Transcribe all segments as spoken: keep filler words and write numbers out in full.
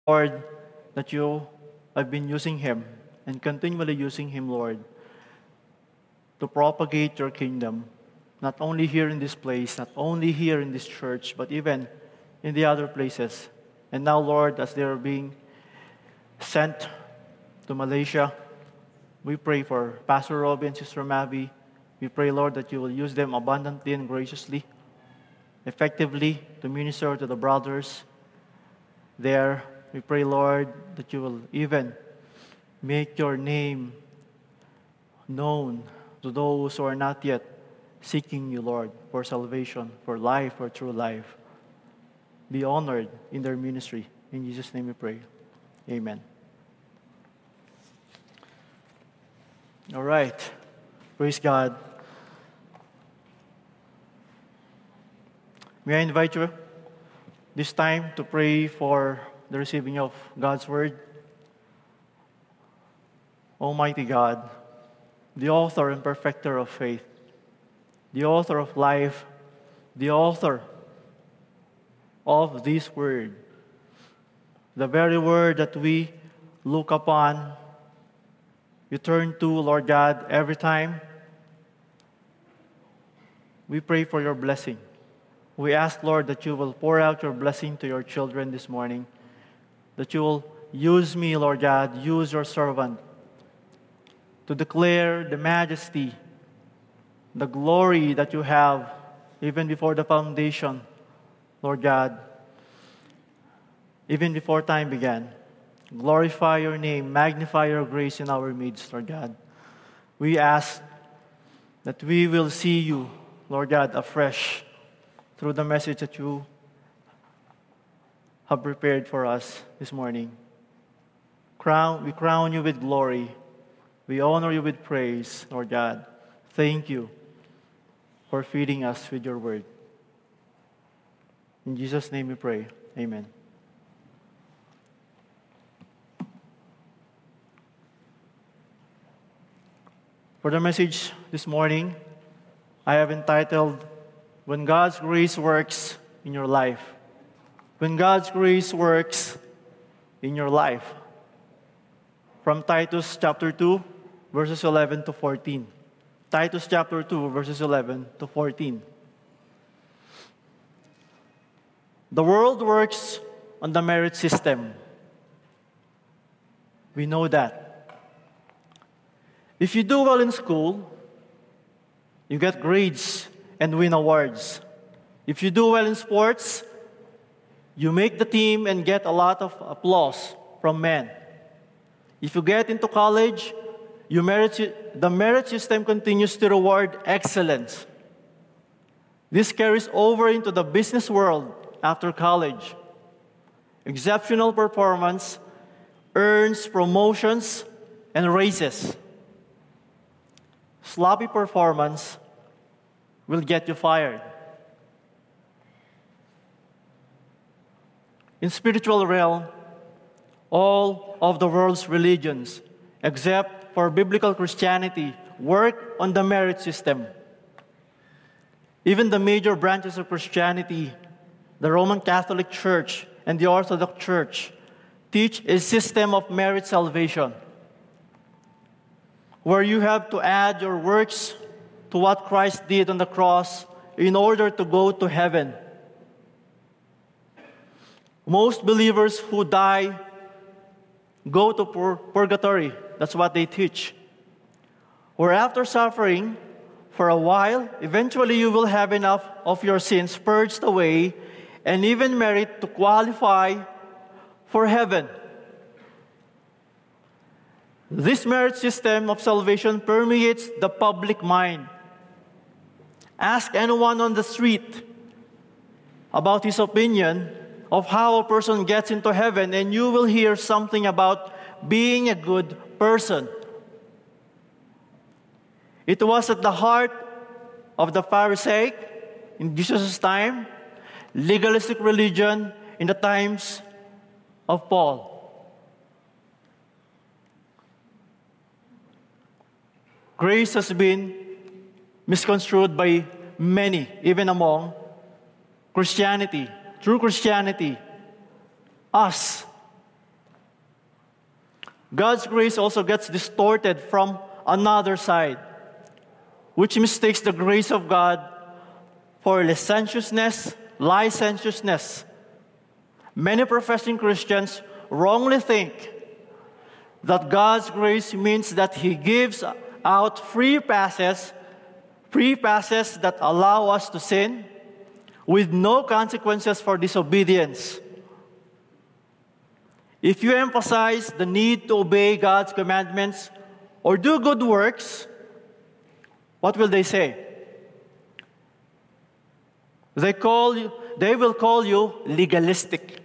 Lord, that you have been using him and continually using him, Lord, to propagate your kingdom, not only here in this place, not only here in this church, but even in the other places. And now, Lord, as they are being sent to Malaysia, we pray for Pastor Robbie and Sister Mavi. We pray, Lord, that you will use them abundantly and graciously, effectively to minister to the brothers there. We pray, Lord, that you will even make your name known to those who are not yet seeking you, Lord, for salvation, for life, for true life. Be honored in their ministry. In Jesus' name we pray. Amen. All right. Praise God. May I invite you this time to pray for the receiving of God's Word? Almighty God, the author and perfecter of faith, the author of life, the author of this Word, the very Word that we look upon, you turn to, Lord God, every time. We pray for your blessing. We ask, Lord, that you will pour out your blessing to your children this morning, that you will use me, Lord God, use your servant to declare the majesty, the glory that you have even before the foundation, Lord God, even before time began. Glorify your name, magnify your grace in our midst, Lord God. We ask that we will see you, Lord God, afresh through the message that you have prepared for us this morning. Crown, we crown you with glory. We honor you with praise, Lord God. Thank you for feeding us with your word. In Jesus' name we pray. Amen. For the message this morning, I have entitled, When God's Grace Works in Your Life. When God's grace works in your life. From Titus chapter two, verses eleven to fourteen. Titus chapter two, verses eleven to fourteen. The world works on the merit system. We know that. If you do well in school, you get grades and win awards. If you do well in sports, you make the team and get a lot of applause from men. If you get into college, you merit, the merit system continues to reward excellence. This carries over into the business world after college. Exceptional performance earns promotions and raises. Sloppy performance will get you fired. In spiritual realm, all of the world's religions, except for biblical Christianity, work on the merit system. Even the major branches of Christianity, the Roman Catholic Church and the Orthodox Church, teach a system of merit salvation, where you have to add your works to what Christ did on the cross in order to go to heaven. Most believers who die go to pur- purgatory. That's what they teach. Where after suffering for a while, eventually you will have enough of your sins purged away and even merit to qualify for heaven. This merit system of salvation permeates the public mind. Ask anyone on the street about his opinion of how a person gets into heaven, and you will hear something about being a good person. It was at the heart of the Pharisaic in Jesus' time, legalistic religion in the times of Paul. Grace has been misconstrued by many, even among Christianity. True Christianity, us, God's grace also gets distorted from another side, which mistakes the grace of God for licentiousness, licentiousness. Many professing Christians wrongly think that God's grace means that He gives out free passes, free passes that allow us to sin with no consequences for disobedience. If you emphasize the need to obey God's commandments or do good works, what will they say? They call you, they will call you legalistic.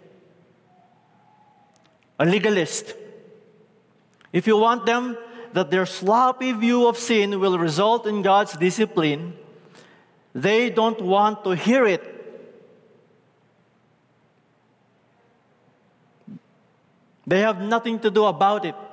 A legalist. If you want them that their sloppy view of sin will result in God's discipline, they don't want to hear it. They have nothing to do about it.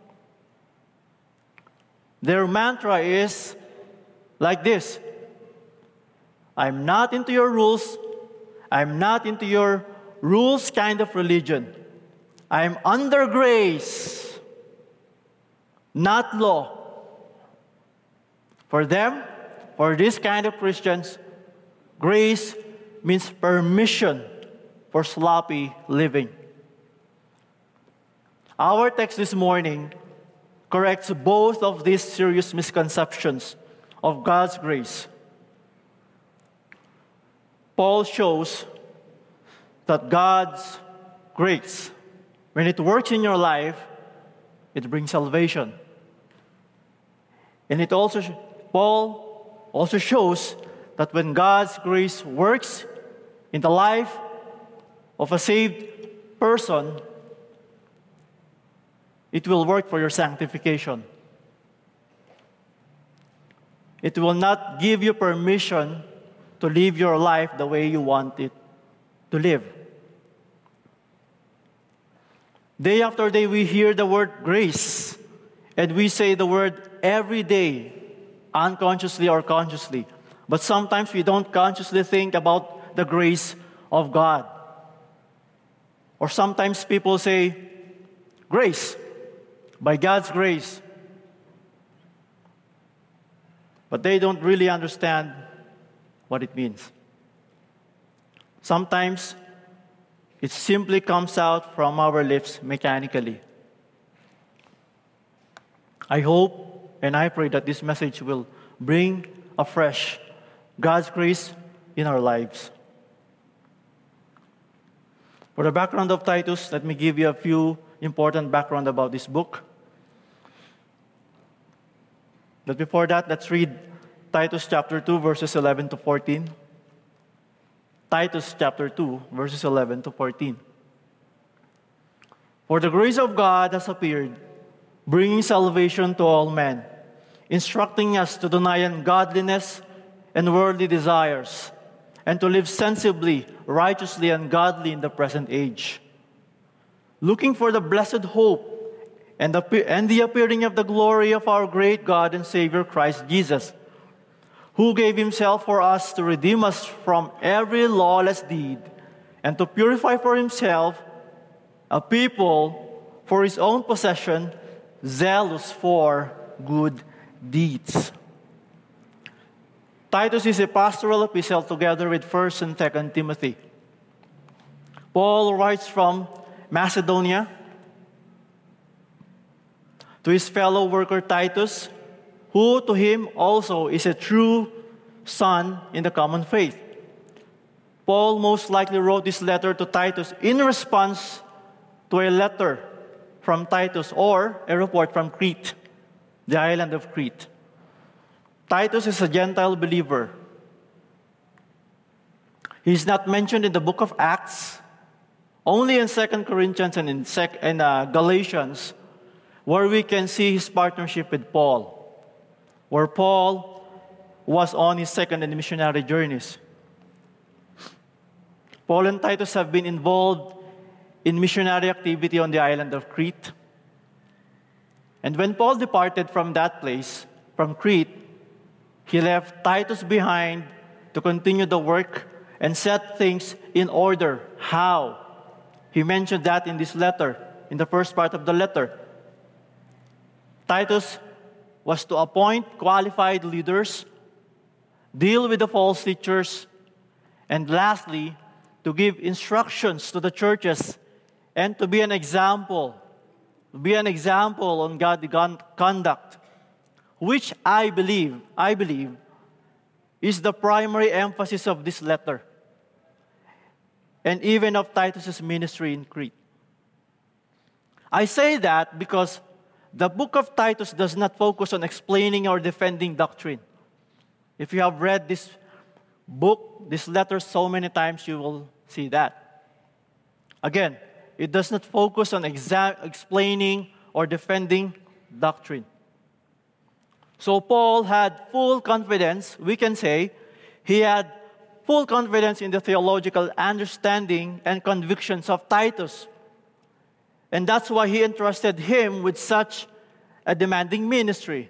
Their mantra is like this: I'm not into your rules. I'm not into your rules kind of religion. I'm under grace, not law. For them, for this kind of Christians, grace means permission for sloppy living. Our text this morning corrects both of these serious misconceptions of God's grace. Paul shows that God's grace, when it works in your life, it brings salvation. And it also, Paul also shows that when God's grace works in the life of a saved person, it will work for your sanctification. It will not give you permission to live your life the way you want it to live. Day after day, we hear the word grace, and we say the word every day, unconsciously or consciously. But sometimes we don't consciously think about the grace of God. Or sometimes people say, grace, by God's grace. But they don't really understand what it means. Sometimes it simply comes out from our lips mechanically. I hope and I pray that this message will bring afresh God's grace in our lives. For the background of Titus, let me give you a few important background about this book. But before that, let's read Titus chapter two, verses eleven to fourteen. Titus chapter two, verses eleven to fourteen. For the grace of God has appeared, bringing salvation to all men, instructing us to deny ungodliness and worldly desires, and to live sensibly, righteously, and godly in the present age, looking for the blessed hope and the, and the appearing of the glory of our great God and Savior Christ Jesus, who gave Himself for us to redeem us from every lawless deed and to purify for Himself a people for His own possession, zealous for good deeds. Titus is a pastoral epistle together with First and Second Timothy. Paul writes from Macedonia to his fellow worker Titus, who to him also is a true son in the common faith. Paul most likely wrote this letter to Titus in response to a letter from Titus or a report from Crete, the island of Crete. Titus is a Gentile believer. He is not mentioned in the book of Acts, only in Second Corinthians and in, Sec- in uh, Galatians, where we can see his partnership with Paul, where Paul was on his second and missionary journeys. Paul and Titus have been involved in missionary activity on the island of Crete. And when Paul departed from that place, from Crete, he left Titus behind to continue the work and set things in order. How? He mentioned that in this letter, in the first part of the letter. Titus was to appoint qualified leaders, deal with the false teachers, and lastly, to give instructions to the churches and to be an example, to be an example on godly con- conduct, which I believe, I believe, is the primary emphasis of this letter and even of Titus's ministry in Crete. I say that because the book of Titus does not focus on explaining or defending doctrine. If you have read this book, this letter so many times, you will see that. Again, it does not focus on exa- explaining or defending doctrine. So Paul had full confidence, we can say, he had full confidence in the theological understanding and convictions of Titus. And that's why he entrusted him with such a demanding ministry.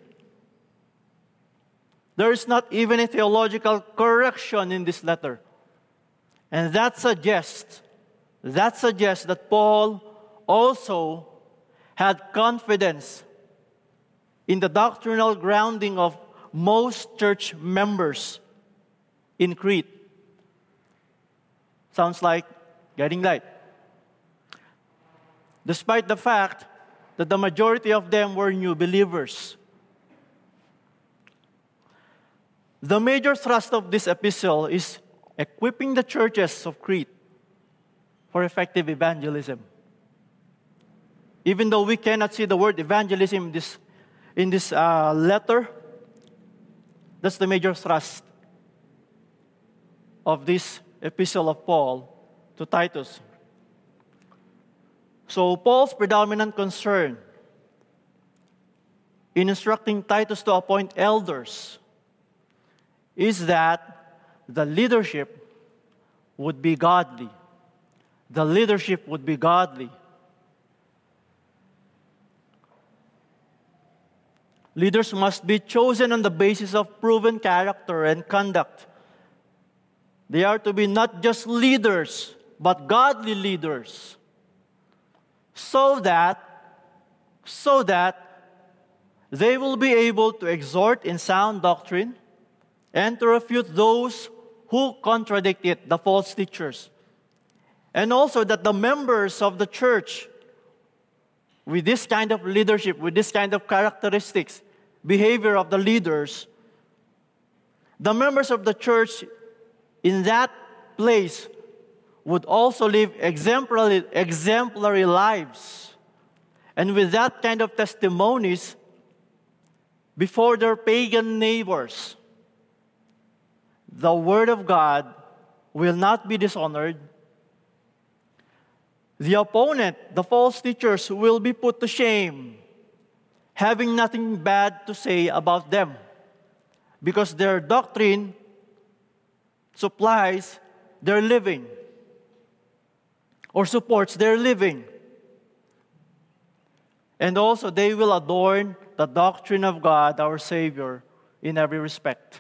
There is not even a theological correction in this letter. And that suggests, that suggests that Paul also had confidence in the doctrinal grounding of most church members in Crete. Sounds like getting light. Despite the fact that the majority of them were new believers. The major thrust of this epistle is equipping the churches of Crete for effective evangelism. Even though we cannot see the word evangelism in this, in this uh, letter, that's the major thrust of this epistle of Paul to Titus. So Paul's predominant concern in instructing Titus to appoint elders is that the leadership would be godly. The leadership would be godly. Leaders must be chosen on the basis of proven character and conduct. They are to be not just leaders, but godly leaders. So that, so that they will be able to exhort in sound doctrine and to refute those who contradict it, the false teachers. And also that the members of the church, with this kind of leadership, with this kind of characteristics, behavior of the leaders, the members of the church in that place would also live exemplary, exemplary lives. And with that kind of testimonies before their pagan neighbors, the Word of God will not be dishonored. The opponent, the false teachers, will be put to shame, having nothing bad to say about them, because their doctrine supplies their living or supports their living. And also they will adorn the doctrine of God, our Savior, in every respect.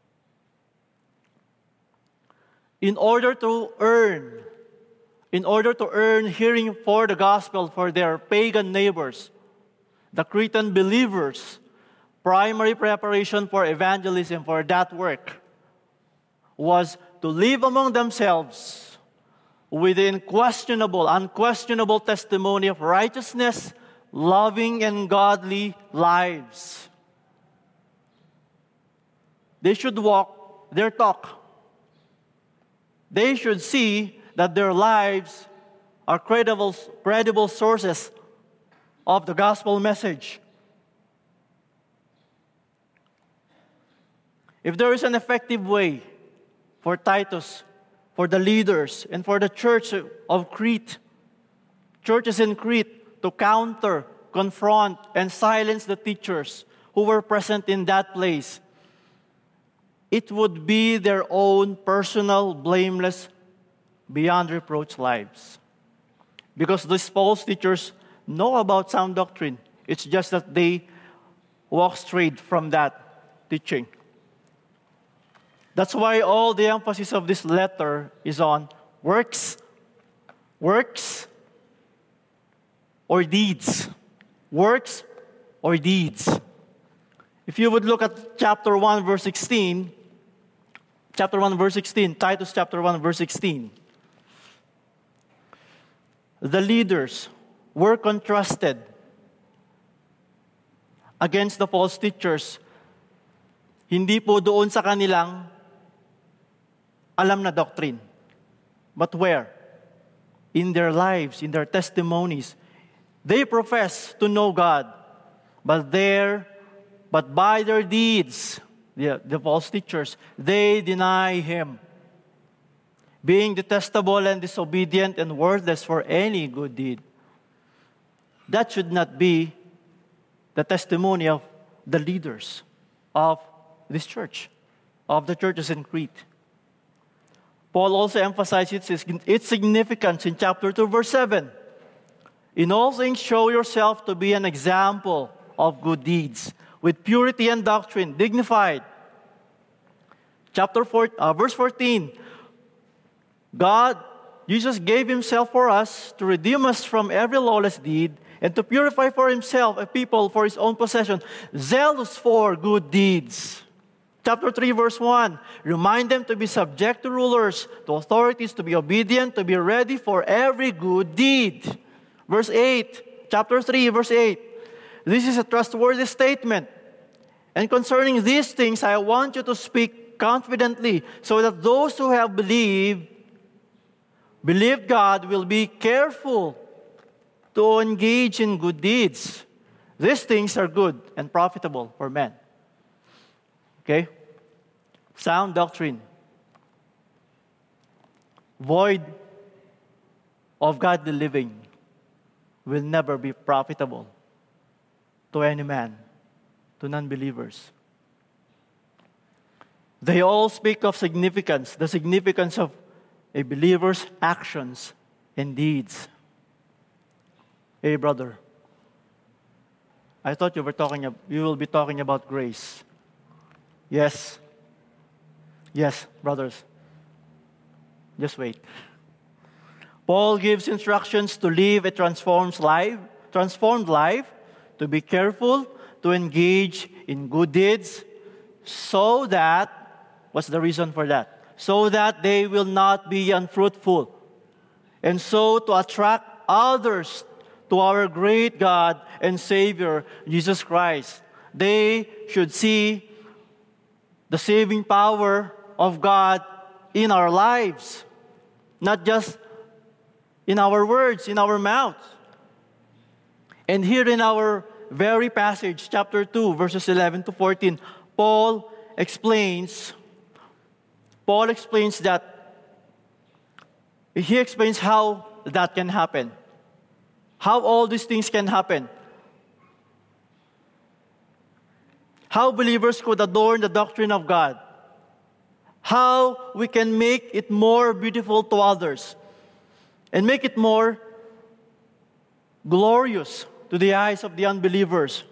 In order to earn, in order to earn hearing for the gospel for their pagan neighbors, the Cretan believers, primary preparation for evangelism for that work was to live among themselves with the unquestionable, unquestionable testimony of righteousness, loving and godly lives. They should walk their talk. They should see that their lives are credible, credible sources of the gospel message. If there is an effective way for Titus, for the leaders, and for the church of Crete, churches in Crete, to counter, confront, and silence the teachers who were present in that place, it would be their own personal, blameless, beyond reproach lives. Because these false teachers know about sound doctrine. It's just that they walk straight from that teaching. That's why all the emphasis of this letter is on works, works, or deeds. Works or deeds. If you would look at chapter one, verse sixteen, chapter one, verse sixteen, Titus chapter one, verse sixteen, the leaders were contrasted against the false teachers. Hindi po doon sa kanilang alam na doctrine. But where? In their lives, in their testimonies. They profess to know God, but there, but by their deeds, the, the false teachers, they deny Him, being detestable and disobedient and worthless for any good deed. That should not be the testimony of the leaders of this church, of the churches in Crete. Paul also emphasizes its, its significance in chapter two, verse seven. In all things, show yourself to be an example of good deeds, with purity and doctrine, dignified. Chapter four, uh, verse fourteen. God, Jesus gave Himself for us to redeem us from every lawless deed and to purify for Himself a people for His own possession, zealous for good deeds. Chapter three, verse one, remind them to be subject to rulers, to authorities, to be obedient, to be ready for every good deed. Verse eight, chapter three, verse eight, this is a trustworthy statement. And concerning these things, I want you to speak confidently, so that those who have believed, believed God will be careful to engage in good deeds. These things are good and profitable for men. Okay? Sound doctrine, void of godly living, will never be profitable to any man, to non-believers. They all speak of significance, the significance of a believer's actions and deeds. Hey, brother, I thought you were talking. You will be talking about grace. Yes. Yes, brothers. Just wait. Paul gives instructions to live a transformed life, transformed life, to be careful, to engage in good deeds, so that, what's the reason for that? So that they will not be unfruitful, and so to attract others to our great God and Savior, Jesus Christ. They should see the saving power of God in our lives, not just in our words, in our mouths. And here in our very passage, chapter two, verses eleven to fourteen, Paul explains, Paul explains that, he explains how that can happen. How all these things can happen. How believers could adorn the doctrine of God. How we can make it more beautiful to others. And make it more glorious to the eyes of the unbelievers.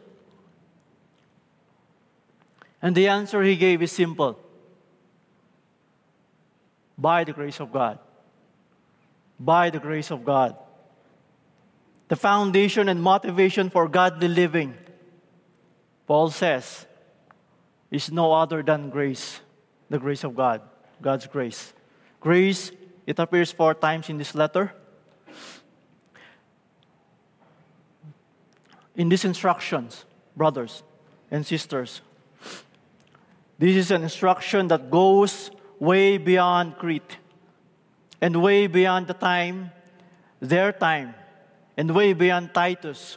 And the answer he gave is simple. By the grace of God. By the grace of God. The foundation and motivation for godly living, Paul says, is no other than grace. The grace of God. God's grace. Grace, it appears four times in this letter. In these instructions, brothers and sisters, this is an instruction that goes way beyond Crete and way beyond the time, their time, and way beyond Titus.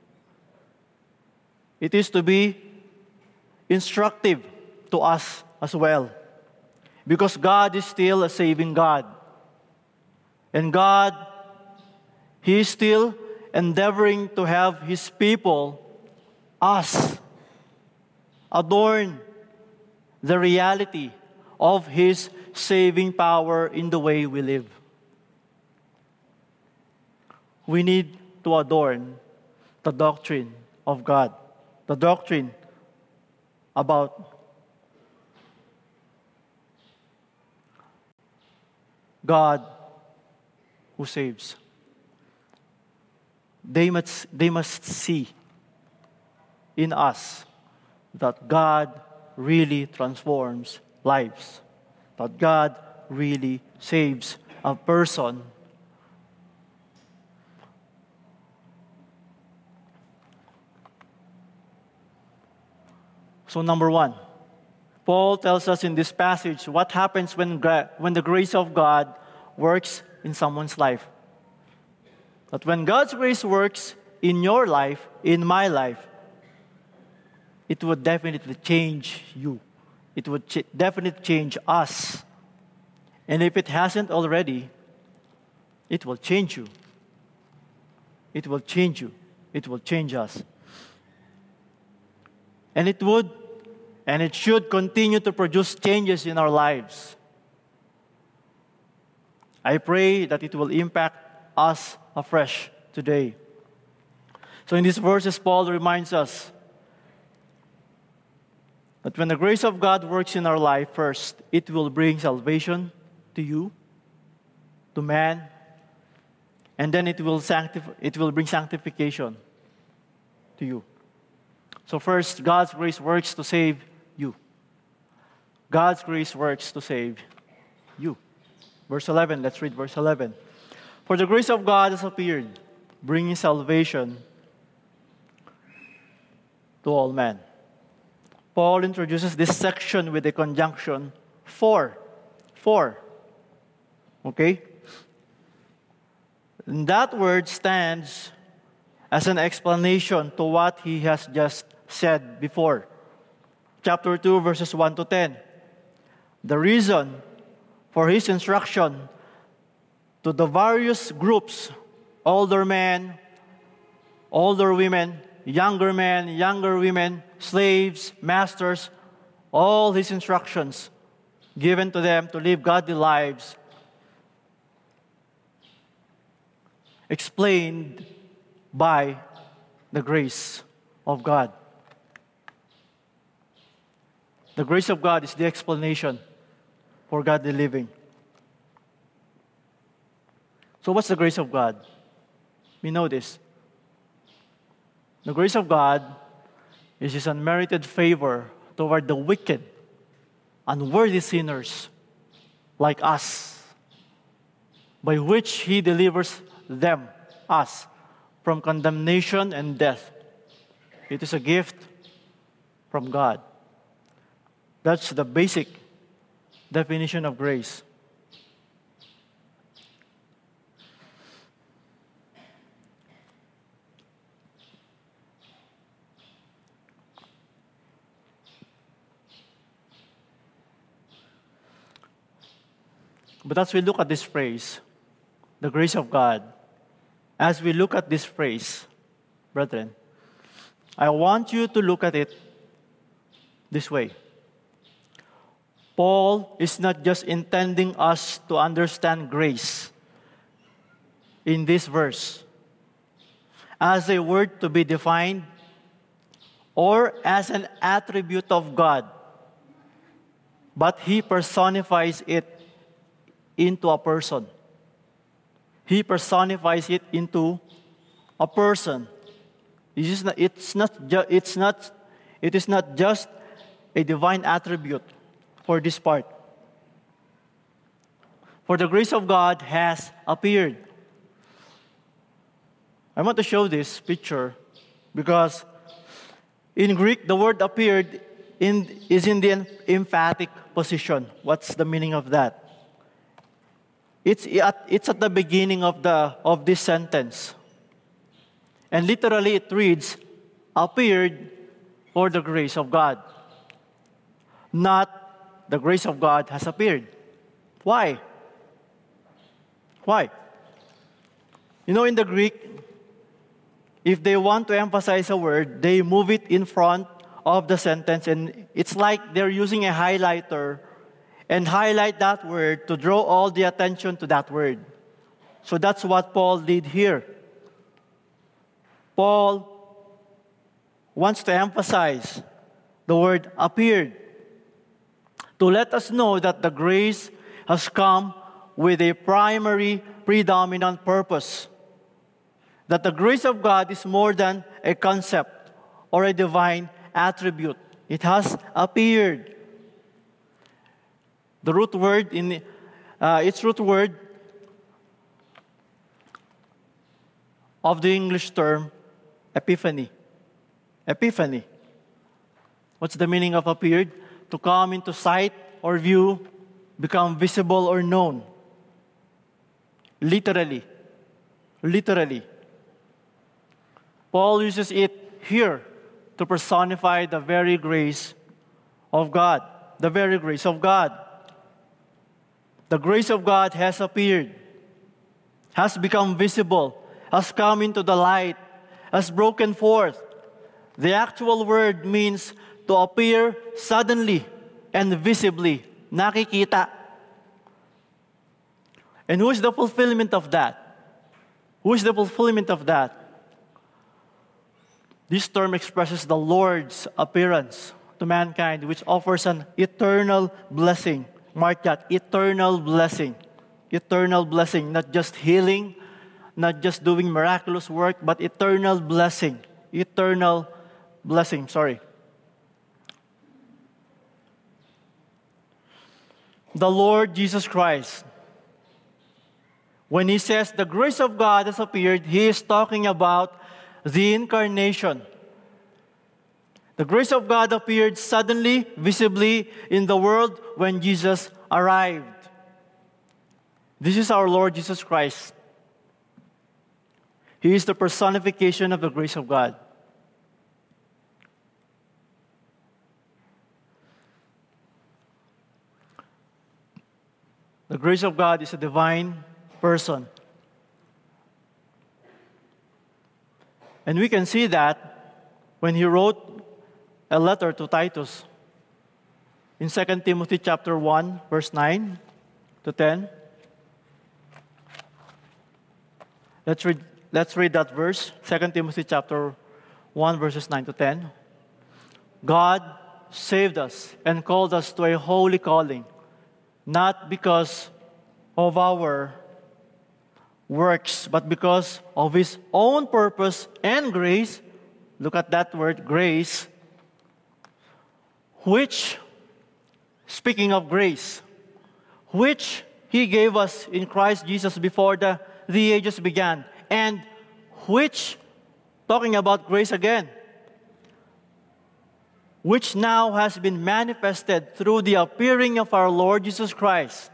It is to be instructive to us as well. Because God is still a saving God. And God, He is still endeavoring to have His people, us, adorn the reality of His saving power in the way we live. We need to adorn the doctrine of God, the doctrine about God who saves. They must, they must see in us that God really transforms lives, that God really saves a person. So number one, Paul tells us in this passage what happens when, gra- when the grace of God works in someone's life. That when God's grace works in your life, in my life, it would definitely change you. It would ch- definitely change us. And if it hasn't already, it will change you. It will change you. It will change us. And it would, and it should continue to produce changes in our lives. I pray that it will impact us afresh today. So in these verses, Paul reminds us that when the grace of God works in our life first, it will bring salvation to you, to man, and then it will sanctify, it will bring sanctification to you. So first, God's grace works to save you. God's grace works to save you. Verse eleven, let's read verse eleven. For the grace of God has appeared, bringing salvation to all men. Paul introduces this section with a conjunction for. For. Okay? And that word stands as an explanation to what he has just said before. Chapter two, verses one to ten. The reason for his instruction to the various groups, older men, older women, younger men, younger women, slaves, masters, all his instructions given to them to live godly lives, explained by the grace of God. The grace of God is the explanation for godly living. So what's the grace of God? We know this. The grace of God is His unmerited favor toward the wicked, unworthy sinners like us, by which He delivers them, us, from condemnation and death. It is a gift from God. That's the basic definition of grace. But as we look at this phrase, the grace of God, as we look at this phrase, brethren, I want you to look at it this way. Paul is not just intending us to understand grace in this verse as a word to be defined or as an attribute of God, but he personifies it into a person. He personifies it into a person. It is not, it's not, ju- it's not, it is not just a divine attribute for this part. For the grace of God has appeared. I want to show this picture because in Greek, the word appeared in, is in the emphatic position. What's the meaning of that? It's at, it's at the beginning of, the, of this sentence. And literally it reads, appeared for the grace of God. Not the grace of God has appeared. Why? Why? You know, in the Greek, if they want to emphasize a word, they move it in front of the sentence, and it's like they're using a highlighter and highlight that word to draw all the attention to that word. So that's what Paul did here. Paul wants to emphasize the word appeared, to let us know that the grace has come with a primary, predominant purpose. That the grace of God is more than a concept or a divine attribute. It has appeared. The root word in uh, its root word of the English term epiphany. Epiphany. What's the meaning of appeared? To come into sight or view, become visible or known. Literally. Literally. Paul uses it here to personify the very grace of God. The very grace of God. The grace of God has appeared, has become visible, has come into the light, has broken forth. The actual word means to appear suddenly and visibly. Nakikita. And who is the fulfillment of that? Who is the fulfillment of that? This term expresses the Lord's appearance to mankind, which offers an eternal blessing. Mark that, eternal blessing. Eternal blessing, not just healing, not just doing miraculous work, but eternal blessing. Eternal blessing, sorry. The Lord Jesus Christ, when He says the grace of God has appeared, He is talking about the incarnation. The grace of God appeared suddenly, visibly in the world when Jesus arrived. This is our Lord Jesus Christ. He is the personification of the grace of God. The grace of God is a divine person. And we can see that when he wrote a letter to Titus in Second Timothy chapter one, verse nine to ten. Let's read, let's read that verse. Second Timothy chapter one, verses nine to ten. God saved us and called us to a holy calling, not because of our works, but because of His own purpose and grace. Look at that word, grace, which, speaking of grace, which He gave us in Christ Jesus before the, the ages began, and which, talking about grace again, which now has been manifested through the appearing of our Lord Jesus Christ,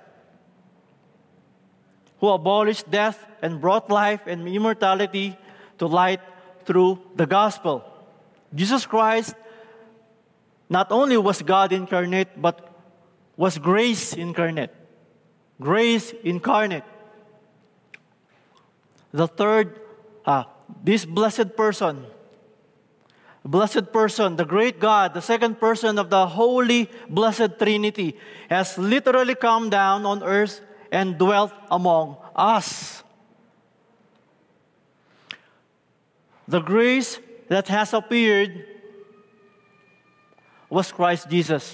who abolished death and brought life and immortality to light through the gospel. Jesus Christ not only was God incarnate, but was grace incarnate. Grace incarnate. The third, ah, this blessed person, blessed person, the great God, the second person of the holy blessed Trinity, has literally come down on earth and dwelt among us. The grace that has appeared was Christ Jesus.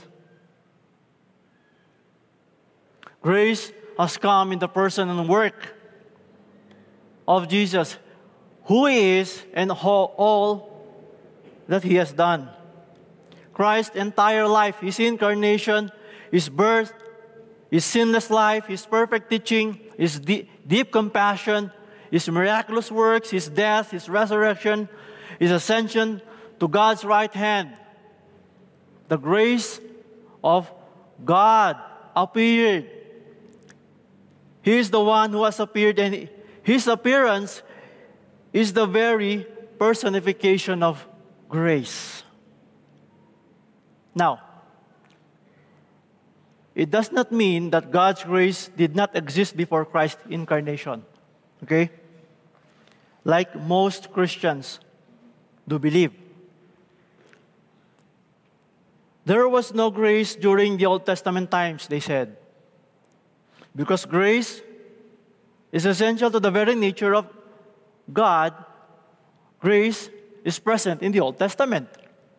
Grace has come in the person and work of Jesus, who He is and all that He has done. Christ's entire life, His incarnation, His birth, His sinless life, His perfect teaching, His deep, deep compassion, His miraculous works, His death, His resurrection, His ascension to God's right hand. The grace of God appeared. He is the one who has appeared, and His appearance is the very personification of grace. Now, it does not mean that God's grace did not exist before Christ's incarnation. Okay? Like most Christians do believe. There was no grace during the Old Testament times, they said. Because grace is essential to the very nature of God. Grace is present in the Old Testament.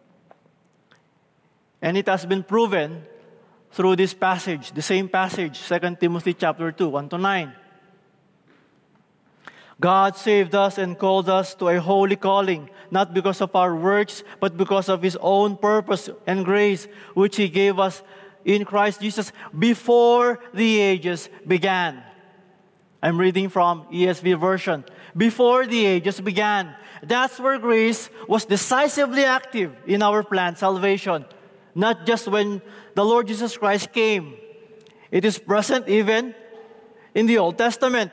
And it has been proven through this passage, the same passage, Second Timothy chapter two, one to nine. God saved us and called us to a holy calling, not because of our works, but because of His own purpose and grace, which He gave us in Christ Jesus before the ages began. I'm reading from E S V version. Before the ages began. That's where grace was decisively active in our plan, salvation. Not just when the Lord Jesus Christ came. It is present even in the Old Testament.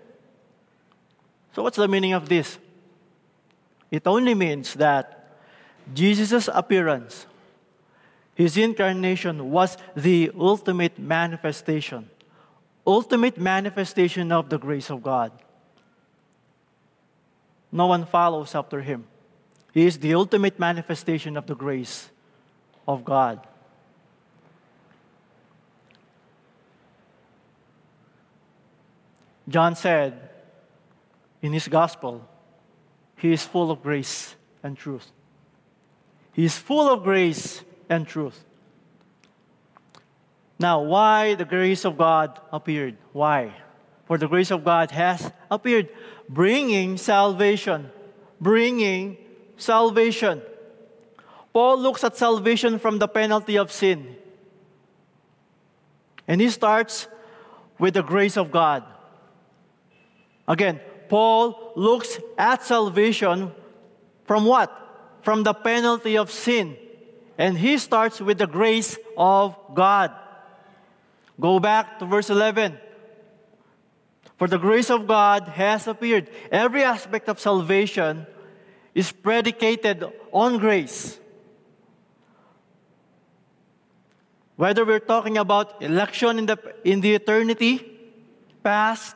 So what's the meaning of this? It only means that Jesus' appearance, His incarnation, was the ultimate manifestation, ultimate manifestation of the grace of God. No one follows after Him. He is the ultimate manifestation of the grace of God. John said in his gospel, He is full of grace and truth. He is full of grace and truth. Now, why the grace of God appeared? Why? For the grace of God has appeared, bringing salvation. Bringing salvation. Paul looks at salvation from the penalty of sin. And he starts with the grace of God. Again, Paul looks at salvation from what? From the penalty of sin. And he starts with the grace of God. Go back to verse eleven. For the grace of God has appeared. Every aspect of salvation is predicated on grace. Whether we're talking about election in the, in the eternity past,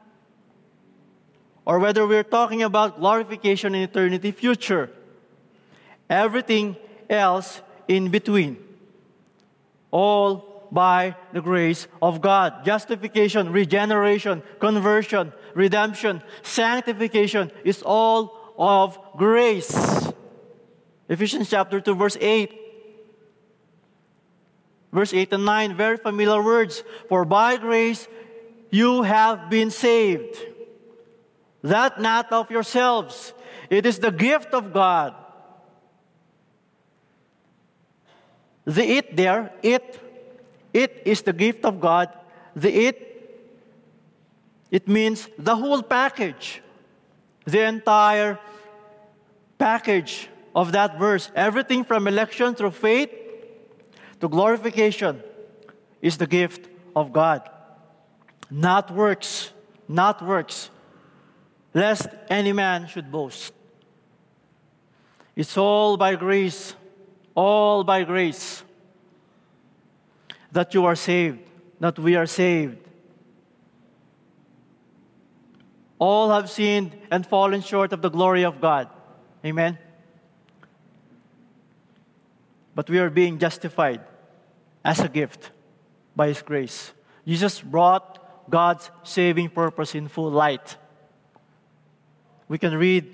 or whether we're talking about glorification in eternity future, everything else in between, all by the grace of God. Justification, regeneration, conversion, redemption, sanctification is all of grace. Ephesians chapter two, verse eight. Verse eight and nine, very familiar words. For by grace you have been saved. That not of yourselves. It is the gift of God. The it there, it, it is the gift of God. The it, it means the whole package. The entire package of that verse. Everything from election through faith to glorification is the gift of God. Not works. Not works. Lest any man should boast. It's all by grace. All by grace. That you are saved. That we are saved. All have sinned and fallen short of the glory of God. Amen? But we are being justified as a gift by His grace. Jesus brought God's saving purpose in full light. We can read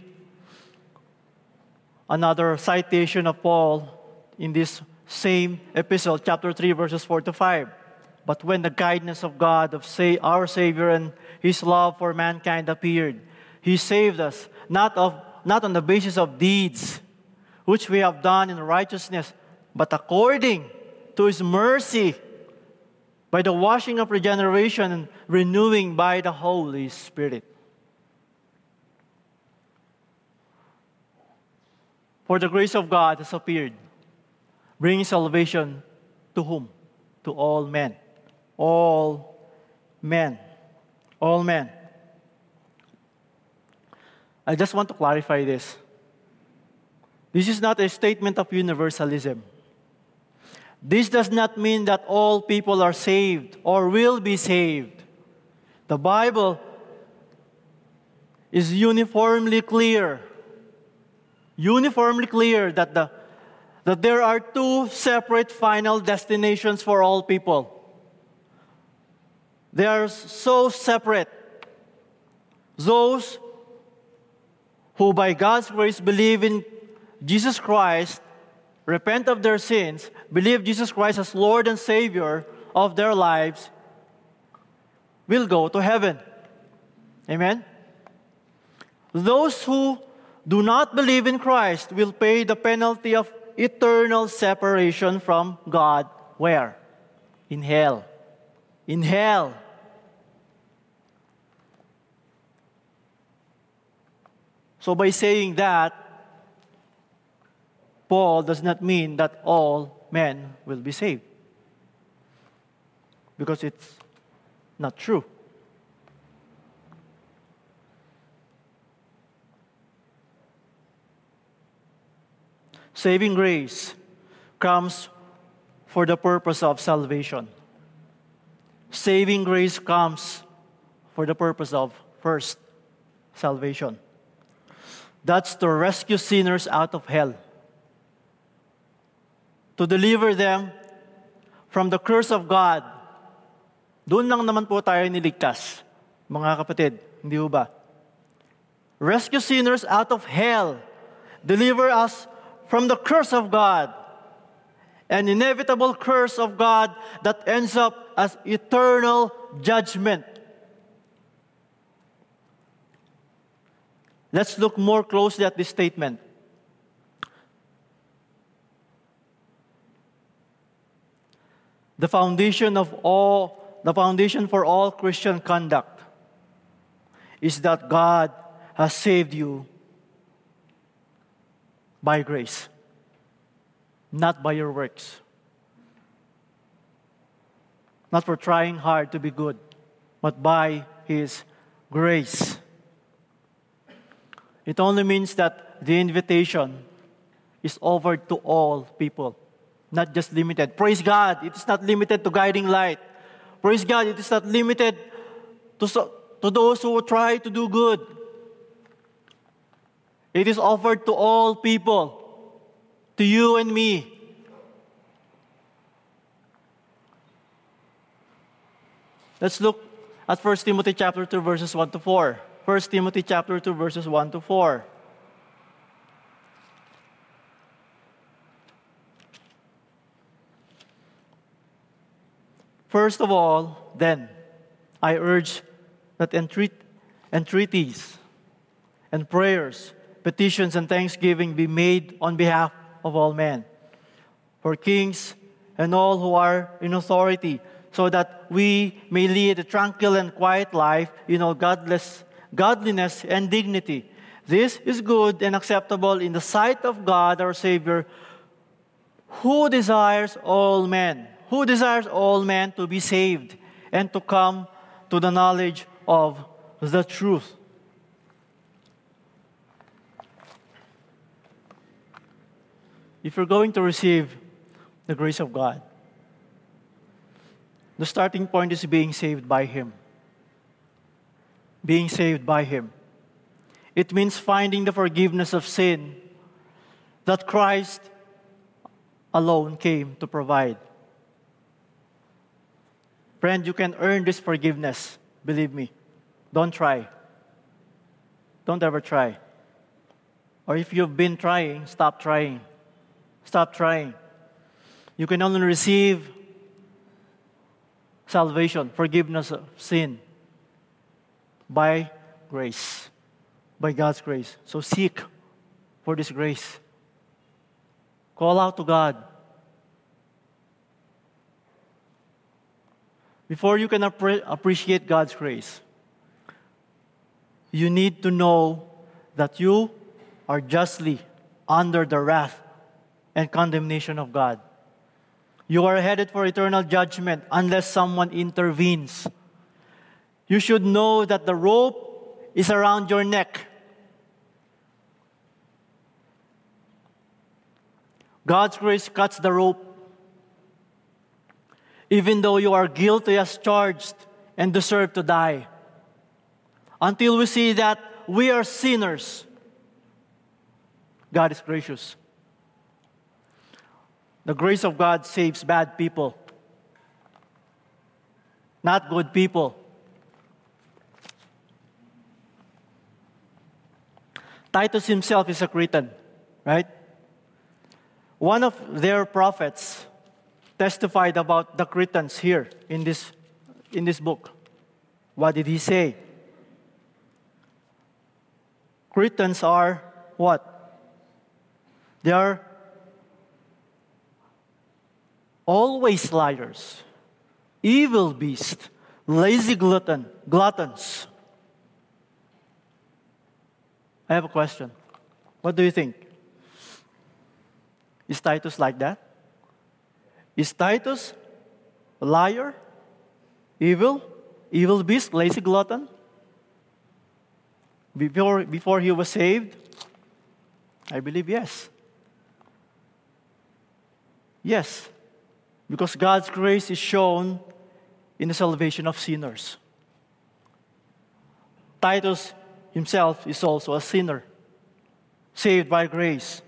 another citation of Paul in this same epistle, chapter three, verses four to five. But when the kindness of God, of say, our Savior, and His love for mankind appeared, He saved us, not of not on the basis of deeds, which we have done in righteousness, but according to His mercy, by the washing of regeneration and renewing by the Holy Spirit. For the grace of God has appeared, bringing salvation to whom? To all men. All men. All men. I just want to clarify this. This is not a statement of universalism. This does not mean that all people are saved or will be saved. The Bible is uniformly clear. Uniformly clear that the that there are two separate final destinations for all people. They are so separate. Those who by God's grace believe in Jesus Christ, repent of their sins, believe Jesus Christ as Lord and Savior of their lives, will go to heaven. Amen? Those who do not believe in Christ will pay the penalty of eternal separation from God. Where? In hell. In hell. So by saying that, Paul does not mean that all men will be saved. Because it's not true. Saving grace comes for the purpose of salvation. Saving grace comes for the purpose of, first, salvation. That's to rescue sinners out of hell. To deliver them from the curse of God. Doon lang naman po tayo niligtas, mga kapatid. Hindi ho ba? Rescue sinners out of hell. Deliver us from the curse of God. An inevitable curse of God that ends up as eternal judgment. Let's look more closely at this statement. The foundation of all, the foundation for all Christian conduct is that God has saved you by grace, not by your works. Not for trying hard to be good, but by His grace. It only means that the invitation is offered to all people, not just limited. Praise God, it is not limited to Guiding Light. Praise God, it is not limited to, so, to those who try to do good. It is offered to all people, to you and me. Let's look at First Timothy chapter two, verses one to four. First Timothy chapter two, verses one to four. First of all, then, I urge that entreat, entreaties and prayers, petitions and thanksgiving be made on behalf of all men, for kings and all who are in authority, so that we may lead a tranquil and quiet life in all godless, godliness and dignity. This is good and acceptable in the sight of God our Savior, who desires all men, who desires all men to be saved and to come to the knowledge of the truth. If you're going to receive the grace of God, the starting point is being saved by Him. Being saved by Him. It means finding the forgiveness of sin that Christ alone came to provide. Friend, you can earn this forgiveness. Believe me. Don't try. Don't ever try. Or if you've been trying, stop trying. Stop trying. You can only receive salvation, forgiveness of sin, by grace, by God's grace. So seek for this grace. Call out to God. Before you can appre- appreciate God's grace, you need to know that you are justly under the wrath and condemnation of God. You are headed for eternal judgment unless someone intervenes. You should know that the rope is around your neck. God's grace cuts the rope. Even though you are guilty as charged and deserve to die. Until we see that we are sinners, God is gracious. The grace of God saves bad people, not good people. Titus himself is a Cretan, right? One of their prophets testified about the Cretans here in this, in this book. What did he say? Cretans are what? They are always liars, evil beasts, lazy glutton, gluttons. I have a question. What do you think? Is Titus like that? Is Titus a liar, evil, evil beast, lazy glutton? Before, before he was saved? I believe yes. Yes. Because God's grace is shown in the salvation of sinners. Titus himself is also a sinner, saved by grace.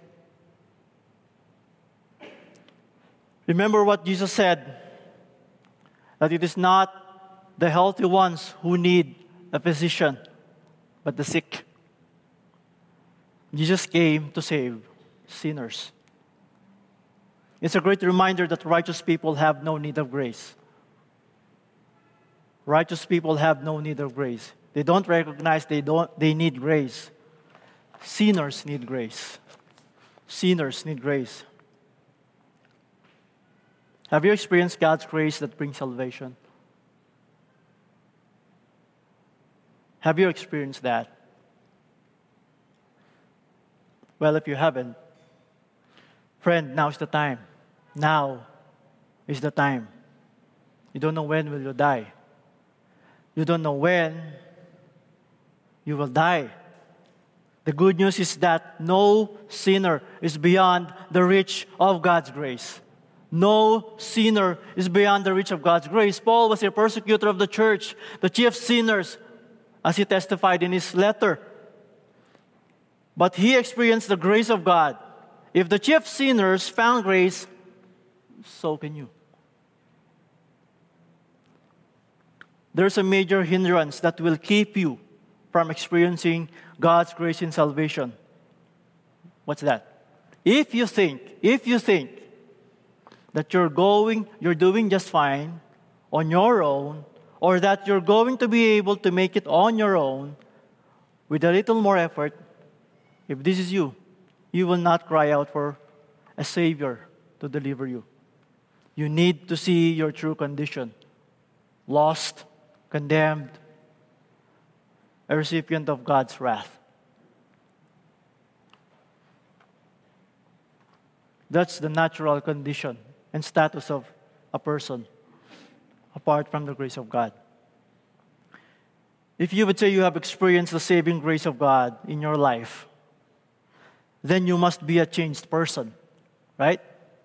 Remember what Jesus said, that it is not the healthy ones who need a physician, but the sick. Jesus came to save sinners. It's a great reminder that righteous people have no need of grace. Righteous people have no need of grace. They don't recognize they don't they need grace. Sinners need grace. Sinners need grace. Have you experienced God's grace that brings salvation? Have you experienced that? Well, if you haven't, friend, now is the time. Now is the time. You don't know when will you die. You don't know when you will die. The good news is that no sinner is beyond the reach of God's grace. No sinner is beyond the reach of God's grace. Paul was a persecutor of the church, the chief sinners, as he testified in his letter. But he experienced the grace of God. If the chief sinners found grace, so can you. There's a major hindrance that will keep you from experiencing God's grace in salvation. What's that? If you think, if you think that you're going, you're doing just fine on your own, or that you're going to be able to make it on your own with a little more effort, if this is you, you will not cry out for a Savior to deliver you. You need to see your true condition. Lost, condemned, a recipient of God's wrath. That's the natural condition and status of a person apart from the grace of God. If you would say you have experienced the saving grace of God in your life, then you must be a changed person, right?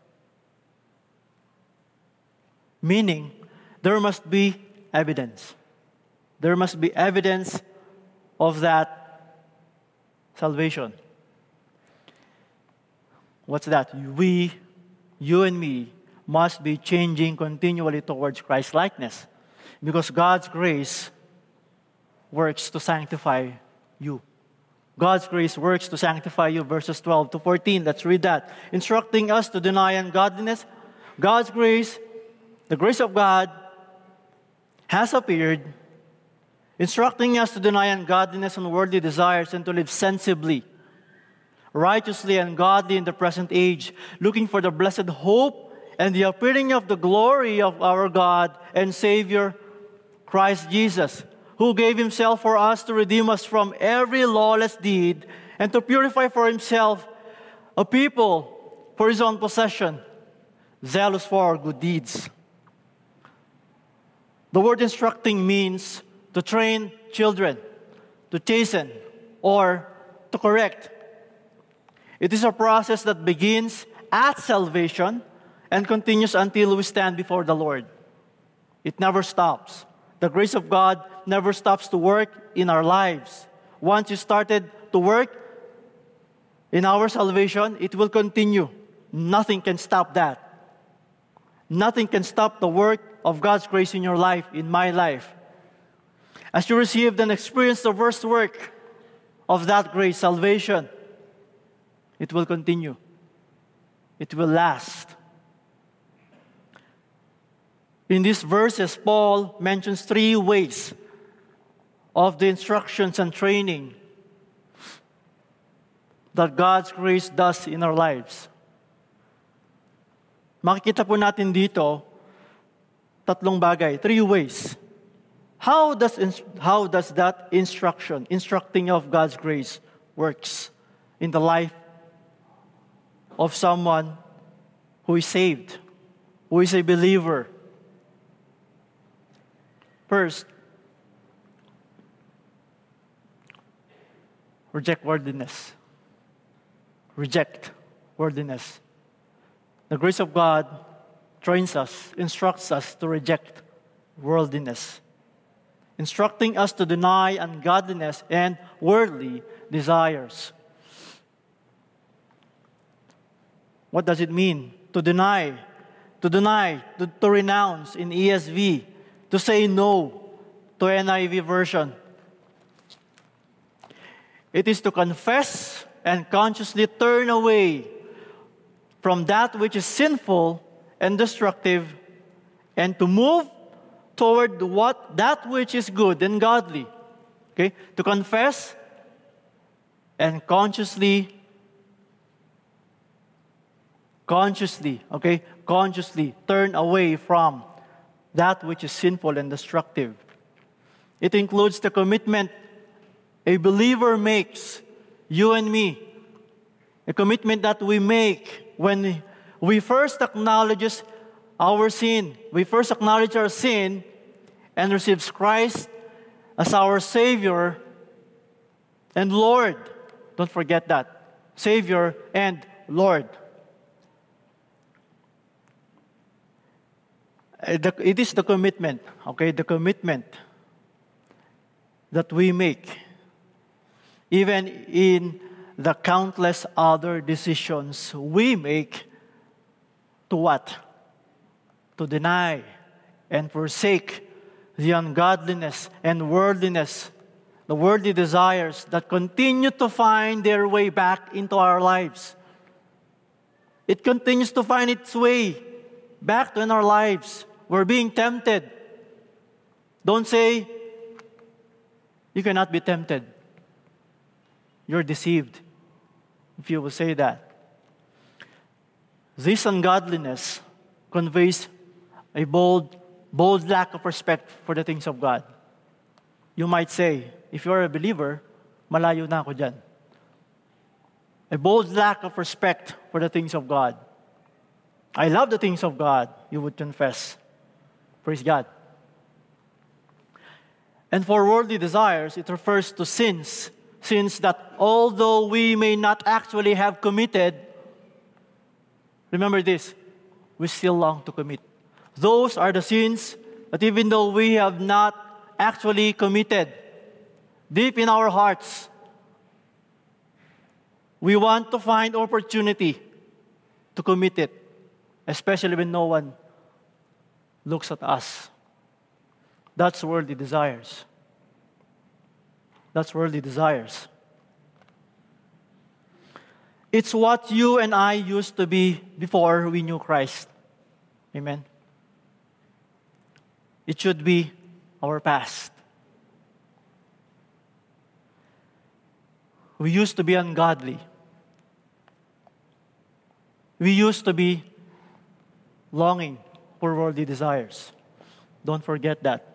Meaning, there must be evidence. There must be evidence of that salvation. What's that? We, you and me, must be changing continually towards Christ-likeness. Because God's grace works to sanctify you. God's grace works to sanctify you. Verses twelve to fourteen, let's read that. Instructing us to deny ungodliness. God's grace, the grace of God, has appeared, instructing us to deny ungodliness and worldly desires and to live sensibly, righteously and godly in the present age, looking for the blessed hope and the appearing of the glory of our God and Savior, Christ Jesus, who gave Himself for us to redeem us from every lawless deed and to purify for Himself a people for His own possession, zealous for good deeds. The word instructing means to train children, to chasten, or to correct. It is a process that begins at salvation and continues until we stand before the Lord. It never stops. The grace of God never stops to work in our lives. Once you started to work in our salvation, it will continue. Nothing can stop that. Nothing can stop the work of God's grace in your life, in my life. As you received and experienced the first work of that grace, salvation, it will continue. It will last. In these verses, Paul mentions three ways of the instructions and training that God's grace does in our lives. Makikita po natin dito tatlong bagay, three ways. How does how does that instruction, instructing of God's grace works in the life of someone who is saved, who is a believer? First, reject worldliness. Reject worldliness. The grace of God trains us, instructs us to reject worldliness, instructing us to deny ungodliness and worldly desires. What does it mean? To deny, to deny, to, to renounce in E S V, to say no to N I V version. It is to confess and consciously turn away from that which is sinful and destructive, and to move toward what that which is good and godly. Okay? To confess and consciously, consciously, okay? Consciously turn away from that which is sinful and destructive. It includes the commitment a believer makes, you and me, a commitment that we make when we first acknowledge our sin. We first acknowledge our sin and receive Christ as our Savior and Lord. Don't forget that. Savior and Lord. It is the commitment, okay, the commitment that we make, even in the countless other decisions we make, to what? To deny and forsake the ungodliness and worldliness, the worldly desires that continue to find their way back into our lives. It continues to find its way back in our lives. We're being tempted. Don't say, you cannot be tempted. You're deceived if you will say that. This ungodliness conveys a bold, bold lack of respect for the things of God. You might say, if you're a believer, malayo na ako dyan. A bold lack of respect for the things of God. I love the things of God, you would confess. Praise God. And for worldly desires, it refers to sins. Sins that although we may not actually have committed, remember this, we still long to commit. Those are the sins that even though we have not actually committed, deep in our hearts, we want to find opportunity to commit it, especially when no one looks at us. That's worldly desires. That's worldly desires. It's what you and I used to be before we knew Christ. Amen. It should be our past. We used to be ungodly. We used to be longing for worldly desires. Don't forget that.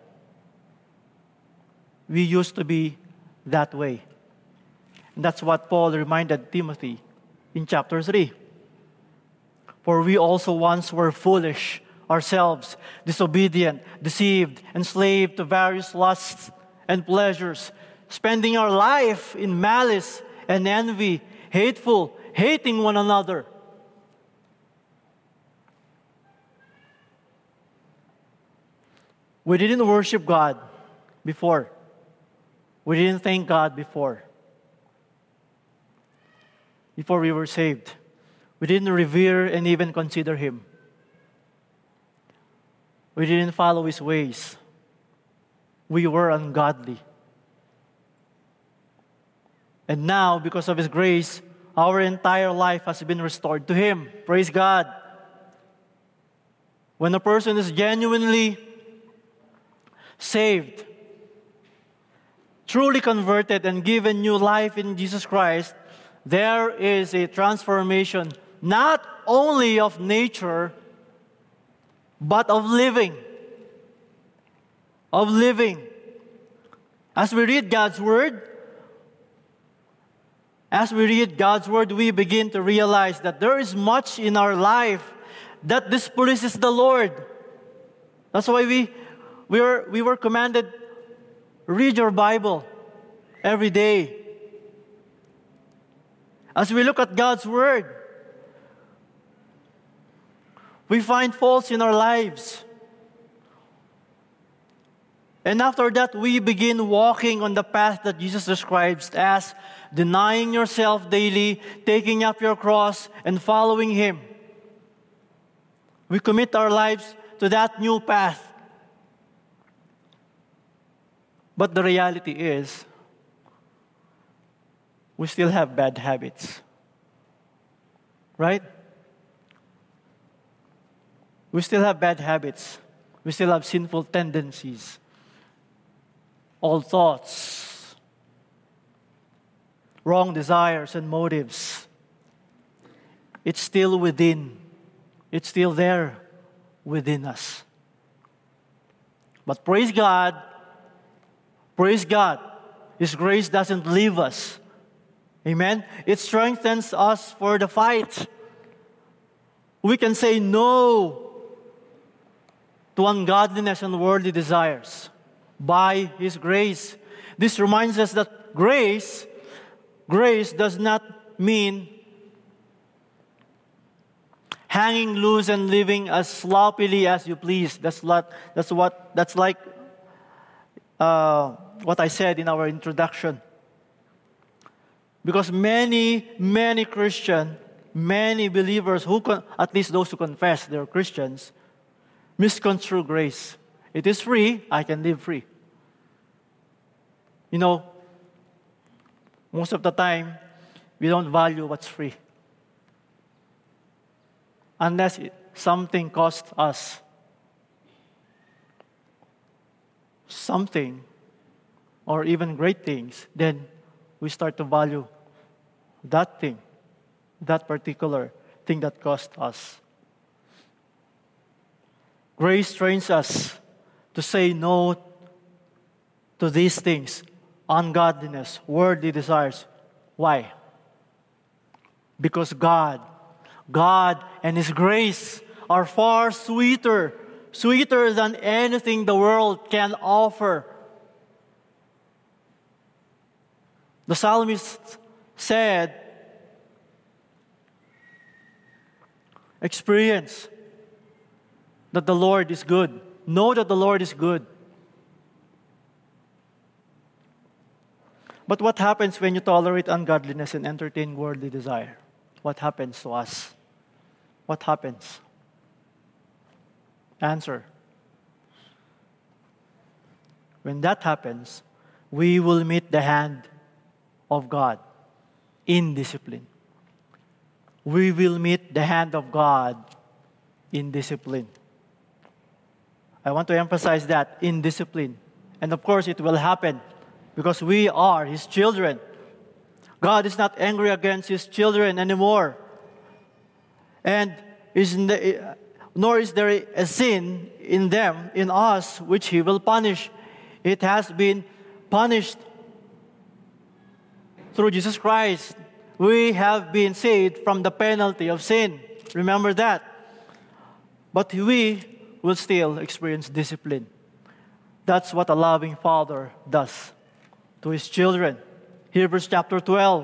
We used to be that way. And that's what Paul reminded Timothy in chapter three. For we also once were foolish ourselves, disobedient, deceived, enslaved to various lusts and pleasures, spending our life in malice and envy, hateful, hating one another. We didn't worship God before. We didn't thank God before. Before we were saved. We didn't revere and even consider Him. We didn't follow His ways. We were ungodly. And now, because of His grace, our entire life has been restored to Him. Praise God. When a person is genuinely saved, truly converted, and given new life in Jesus Christ, there is a transformation not only of nature, but of living. Of living. As we read God's Word, as we read God's Word, we begin to realize that there is much in our life that displeases the Lord. That's why we, we, were, we were commanded, read your Bible every day. As we look at God's Word, we find faults in our lives. And after that, we begin walking on the path that Jesus describes as denying yourself daily, taking up your cross, and following Him. We commit our lives to that new path. But the reality is, we still have bad habits. Right? We still have bad habits. We still have sinful tendencies. Old thoughts, wrong desires and motives. It's still within. It's still there within us. But praise God, praise God, His grace doesn't leave us. Amen? It strengthens us for the fight. We can say no to ungodliness and worldly desires by His grace. This reminds us that grace, grace does not mean hanging loose and living as sloppily as you please. That's what. That's what. That's like uh, what I said in our introduction. Because many, many Christians, many believers who, con- at least those who confess they're Christians, misconstrue grace. It is free. I can live free. You know, most of the time, we don't value what's free. Unless it, something costs us something, or even great things, then we start to value that thing, that particular thing that cost us. Grace trains us to say no to these things, ungodliness, worldly desires. Why? Because God, God and His grace are far sweeter, sweeter than anything the world can offer. The psalmist said, experience that the Lord is good. Know that the Lord is good. But what happens when you tolerate ungodliness and entertain worldly desire? What happens to us? What happens? Answer. When that happens, we will meet the hand of God in discipline. We will meet the hand of God in discipline. I want to emphasize that, in discipline. And of course, it will happen because we are His children. God is not angry against His children anymore. And is the, nor is there a sin in them, in us, which He will punish. It has been punished through Jesus Christ. We have been saved from the penalty of sin. Remember that. But we will still experience discipline. That's what a loving Father does to His children. Hebrews chapter twelve.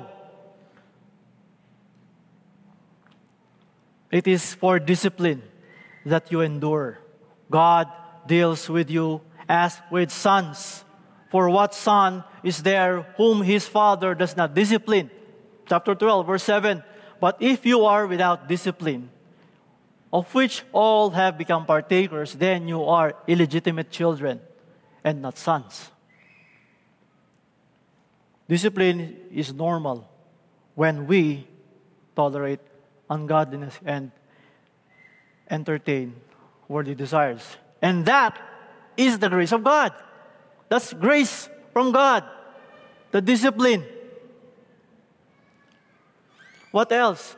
It is for discipline that you endure. God deals with you as with sons. For what son is there whom his father does not discipline? Chapter twelve, verse seven. But if you are without discipline, of which all have become partakers, then you are illegitimate children and not sons. Discipline is normal when we tolerate ungodliness and entertain worldly desires. And that is the grace of God. That's grace from God. The discipline. What else?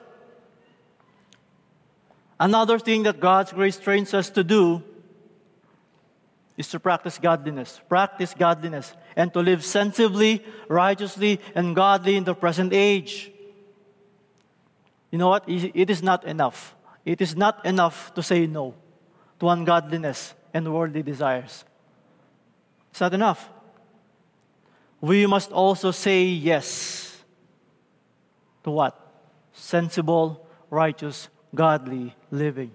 Another thing that God's grace trains us to do is to practice godliness. Practice godliness and to live sensibly, righteously, and godly in the present age. You know what? It is not enough. It is not enough to say no to ungodliness and worldly desires. It's not enough. We must also say yes to what? Sensible, righteous, godly living.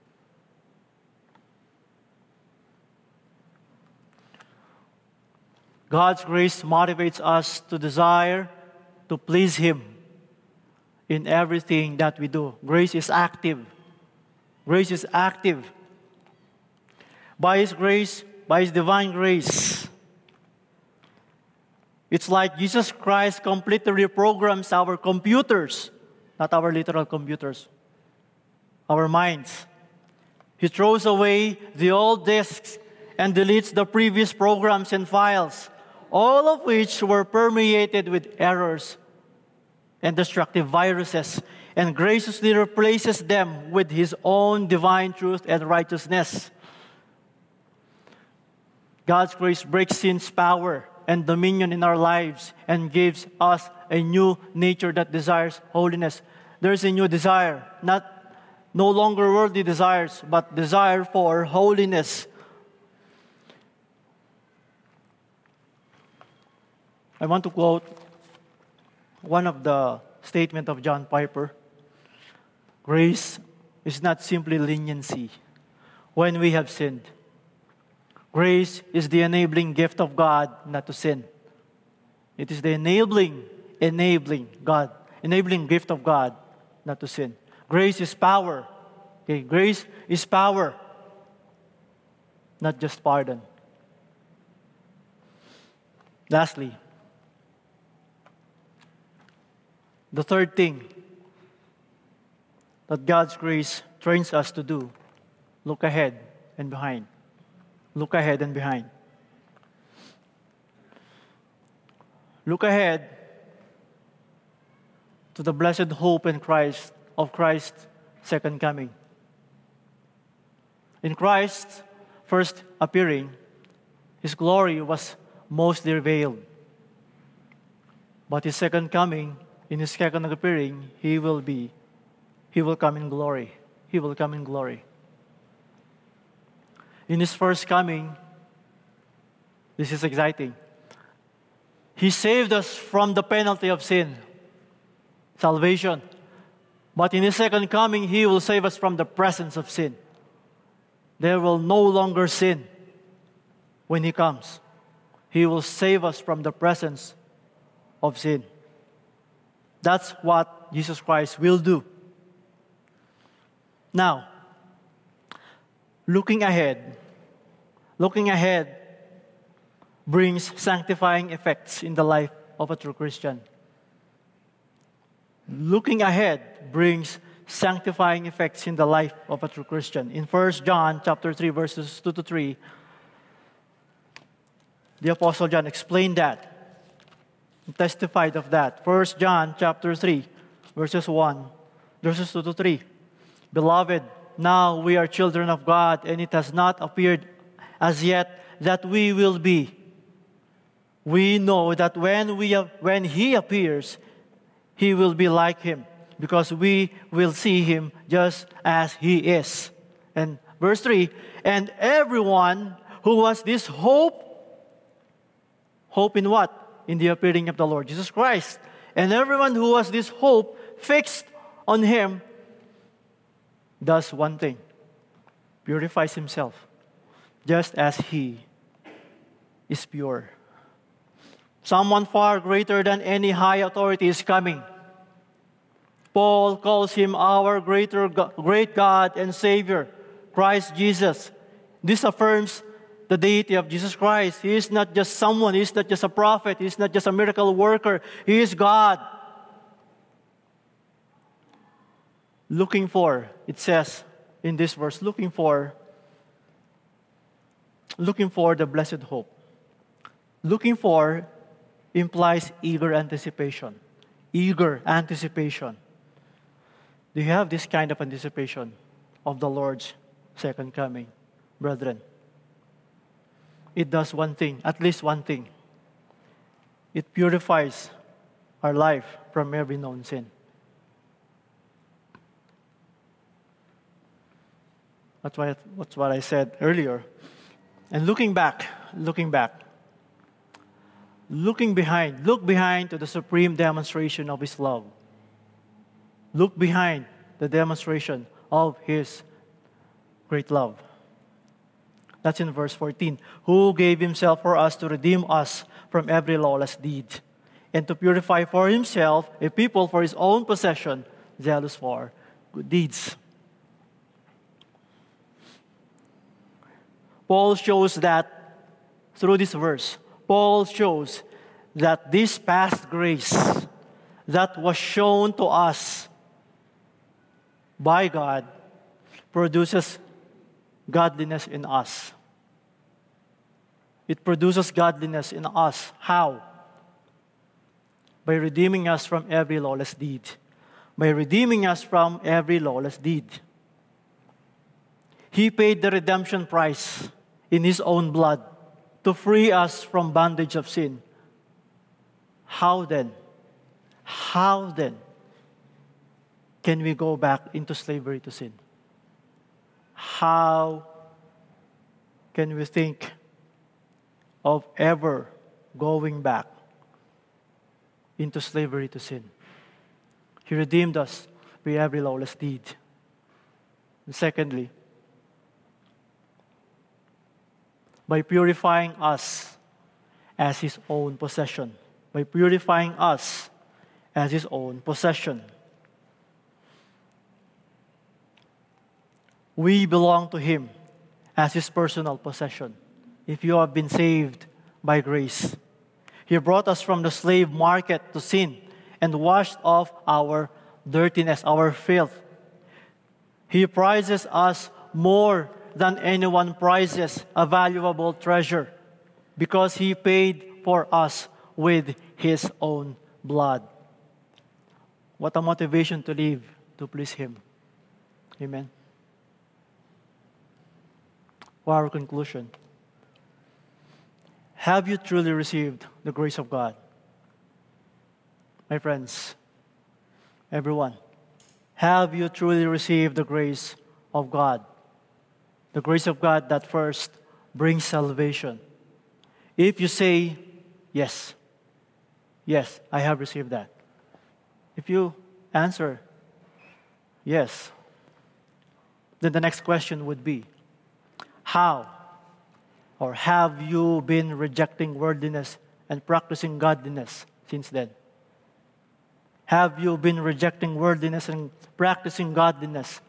God's grace motivates us to desire to please Him in everything that we do. Grace is active. Grace is active. By His grace, by His divine grace, it's like Jesus Christ completely reprograms our computers, not our literal computers, our minds. He throws away the old disks and deletes the previous programs and files, all of which were permeated with errors and destructive viruses, and graciously replaces them with His own divine truth and righteousness. God's grace breaks sin's power and dominion in our lives and gives us a new nature that desires holiness. There's a new desire, not no longer worldly desires, but desire for holiness. I want to quote one of the statement of John Piper. Grace is not simply leniency when we have sinned. Grace is the enabling gift of God not to sin. It is the enabling, enabling God, enabling gift of God not to sin. Grace is power. Okay, grace is power, not just pardon. Lastly, the third thing that God's grace trains us to do, look ahead and behind. Look ahead and behind. Look ahead to the blessed hope in Christ of Christ's second coming. In Christ's first appearing, His glory was mostly revealed. But His second coming, in His second appearing, He will be, He will come in glory. He will come in glory. In His first coming, this is exciting. He saved us from the penalty of sin, salvation. But in His second coming, He will save us from the presence of sin. There will no longer sin when He comes. He will save us from the presence of sin. That's what Jesus Christ will do. Now, looking ahead, looking ahead brings sanctifying effects in the life of a true Christian. Looking ahead brings sanctifying effects in the life of a true Christian. In First John chapter three, verses two to three, the Apostle John explained that, testified of that. First John chapter three, verses one, verses two to three. Beloved, now we are children of God, and it has not appeared as yet that we will be. We know that when we when He appears, He will be like Him, because we will see Him just as He is. And verse three, and everyone who has this hope, hope in what? In the appearing of the Lord Jesus Christ. And everyone who has this hope fixed on Him does one thing: purifies himself, just as He is pure. Someone far greater than any high authority is coming. Paul calls Him our greater, great God and Savior, Christ Jesus. This affirms the deity of Jesus Christ. He is not just someone. He is not just a prophet. He is not just a miracle worker. He is God. Looking for, it says in this verse, looking for, looking for the blessed hope. Looking for implies eager anticipation. Eager anticipation. Do you have this kind of anticipation of the Lord's second coming, brethren? It does one thing, at least one thing. It purifies our life from every known sin. That's what, that's what I said earlier. And looking back, looking back, looking behind, look behind to the supreme demonstration of His love. Look behind the demonstration of His great love. That's in verse fourteen. Who gave Himself for us to redeem us from every lawless deed, and to purify for Himself a people for His own possession, zealous for good deeds. Paul shows that, through this verse, Paul shows that this past grace that was shown to us by God produces godliness in us. It produces godliness in us. How? By redeeming us from every lawless deed. By redeeming us from every lawless deed. He paid the redemption price in His own blood to free us from bondage of sin. How then? How then can we go back into slavery to sin? How can we think of ever going back into slavery to sin? He redeemed us by every lawless deed. And secondly, by purifying us as His own possession. By purifying us as His own possession. We belong to Him as His personal possession. If you have been saved by grace, He brought us from the slave market to sin and washed off our dirtiness, our filth. He prizes us more than anyone prizes a valuable treasure, because He paid for us with His own blood. What a motivation to live to please Him. Amen. For our conclusion, have you truly received the grace of God? My friends, everyone, have you truly received the grace of God? The grace of God that first brings salvation. If you say, yes, yes, I have received that. If you answer, yes, then the next question would be, how or have you been rejecting worldliness and practicing godliness since then? Have you been rejecting worldliness and practicing godliness?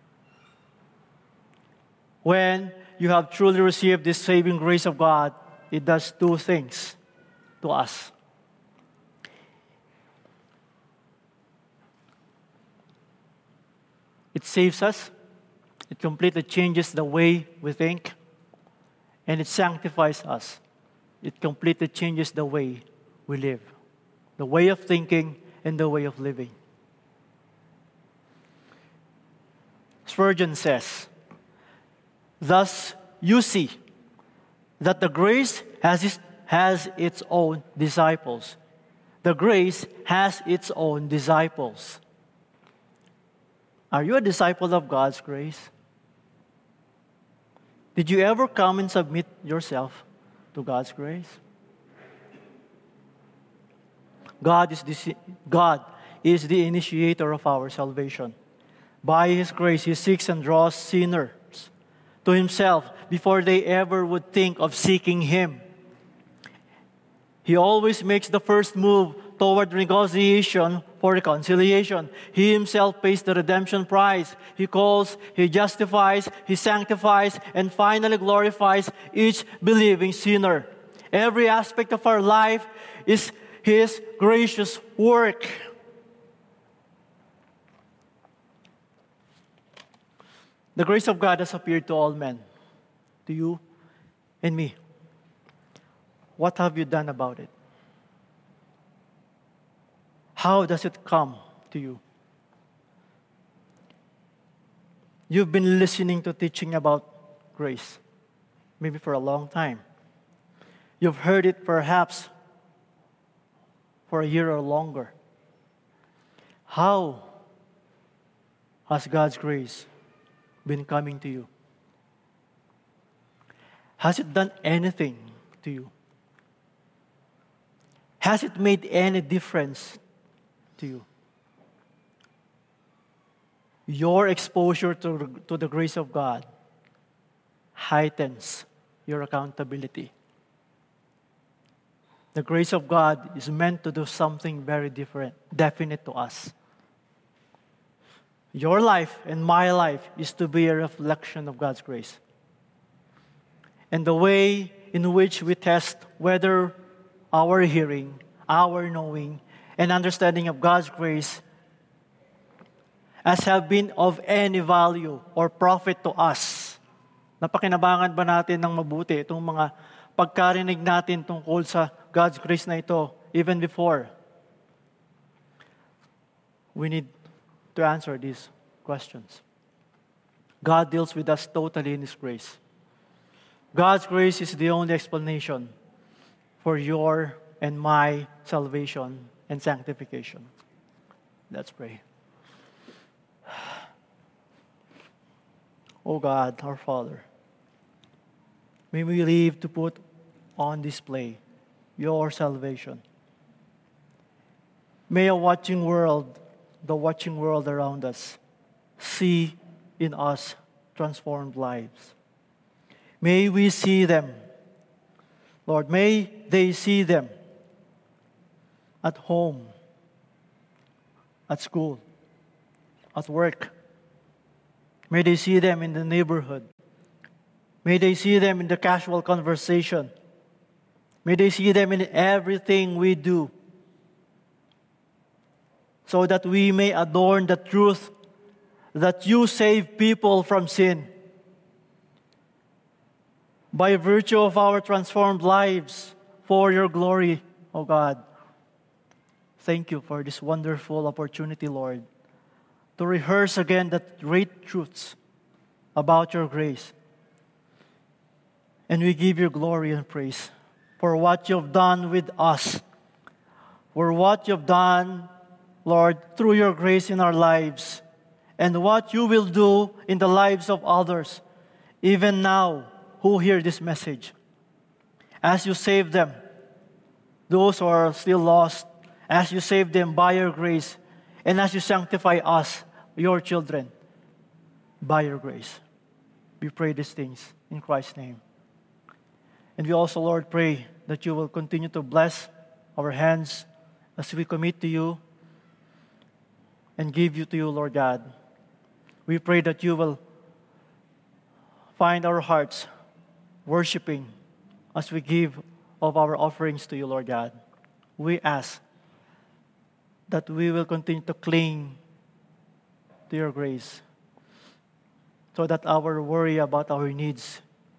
When you have truly received this saving grace of God, it does two things to us. It saves us. It completely changes the way we think. And it sanctifies us. It completely changes the way we live. The way of thinking and the way of living. Spurgeon says, thus you see that the grace has its, has its own disciples. The grace has its own disciples. Are you a disciple of God's grace? Did you ever come and submit yourself to God's grace? God is the, God is the initiator of our salvation. By His grace, He seeks and draws sinners to Himself before they ever would think of seeking Him. He always makes the first move toward negotiation for reconciliation. He Himself pays the redemption price. He calls, He justifies, He sanctifies, and finally glorifies each believing sinner. Every aspect of our life is His gracious work. The grace of God has appeared to all men, to you and me. What have you done about it? How does it come to you? you've been listening to teaching about grace, maybe for a long time. You've heard it perhaps for a year or longer. How has God's grace been coming to you? Has it done anything to you? Has it made any difference to you? Your exposure to, to the grace of God heightens your accountability. The grace of God is meant to do something very different, definite to us. Your life and my life is to be a reflection of God's grace. And the way in which we test whether our hearing, our knowing, and understanding of God's grace as have been of any value or profit to us. Napakinabangan ba natin ng mabuti itong mga pagkarinig natin tungkol sa God's grace na ito even before? We need to answer these questions. God deals with us totally in His grace. God's grace is the only explanation for your and my salvation and sanctification. Let's pray. Oh God, our Father, may we live to put on display your salvation. May a watching world, the watching world around us, see in us transformed lives. May we see them. Lord, may they see them at home, at school, at work. May they see them in the neighborhood. May they see them in the casual conversation. May they see them in everything we do, so that we may adorn the truth that you save people from sin. By virtue of our transformed lives for your glory, O God. Thank you for this wonderful opportunity, Lord, to rehearse again the great truths about your grace. And we give you glory and praise for what you've done with us, for what you've done, Lord, through your grace in our lives, and what you will do in the lives of others, even now, who hear this message. As you save them, those who are still lost, as you save them by your grace, and as you sanctify us, your children, by your grace. We pray these things in Christ's name. And we also, Lord, pray that you will continue to bless our hands as we commit to you and give you to you, Lord God. We pray that you will find our hearts worshiping as we give of our offerings to you, Lord God. We ask that we will continue to cling to your grace so that our worry about our needs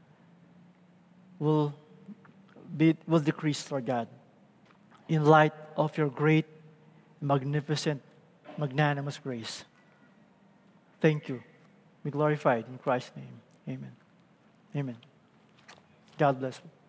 will be will decrease, Lord God, in light of your great, magnificent, magnanimous grace. Thank you. Be glorified in Christ's name. Amen. Amen. God bless you.